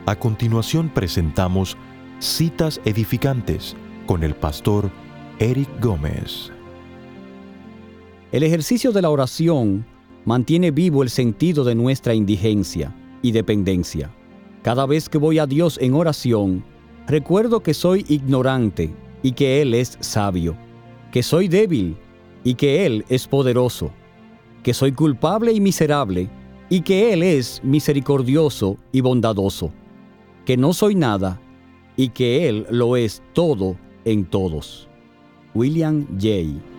A continuación presentamos Citas Edificantes con el pastor Eric Gómez. El ejercicio de la oración mantiene vivo el sentido de nuestra indigencia y dependencia. Cada vez que voy a Dios en oración, recuerdo que soy ignorante y que Él es sabio, que soy débil y que Él es poderoso, que soy culpable y miserable y que Él es misericordioso y bondadoso, que no soy nada y que Él lo es todo en todos. William J.